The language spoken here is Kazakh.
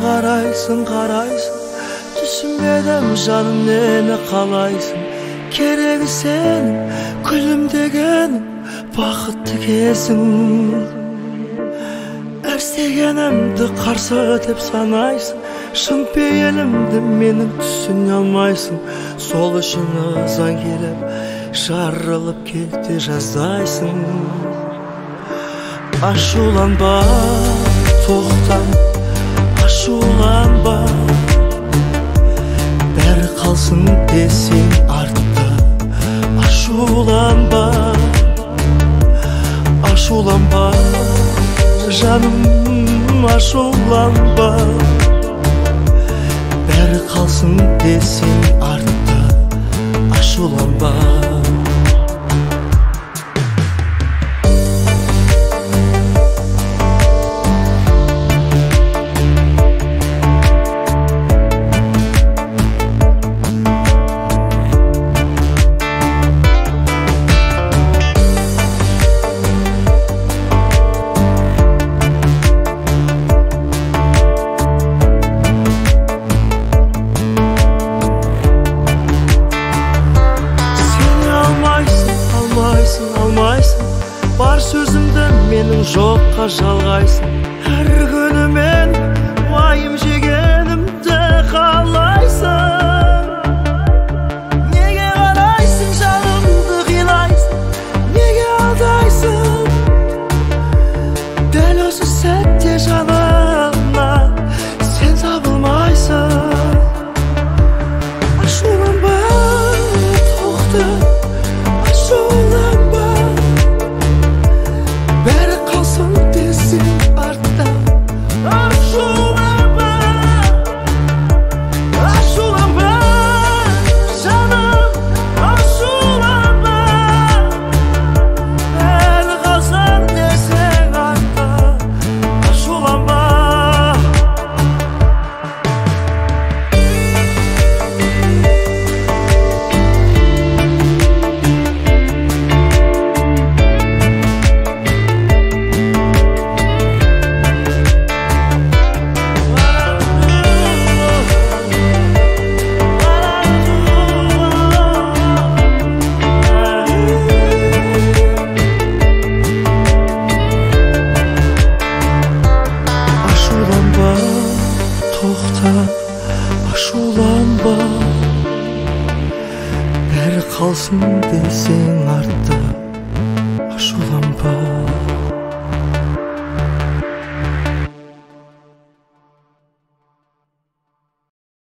қарайсың, түсінбедім жаным нені қалайсың. Керегі сенің күлімдегенің, бақытты кезің. Әрстегенімді қарсы деп санайсың, шын пейілімді менің түсіне алмайсың. Сол үшін ызаң келіп, жарылып кетті жаздайсың. Ашуланба, тоқта, ашуланба, бәрі қалсын десең артта. Ашуланба, ашуланба, жаным ашуланба, бәрі қалсын десең артта. Ашуланба. Бар сөзімді менің жоққа жалғайсың. Әр күні мен уайым жегенімді қалайсың. Неге қарайсың, жанымды қинайсың, неге алдайсың? Дәл осы сәтте жанымнан сен табылмайсың. Ашуланба, тоқта, ашуланба, бәрі қалсын десең артта. Ашуланба, ашуланба, жаным ашуланба, бәрі қалсын десең артта. Ашуланба. Ашуланба, бәрі қалсын десең артта.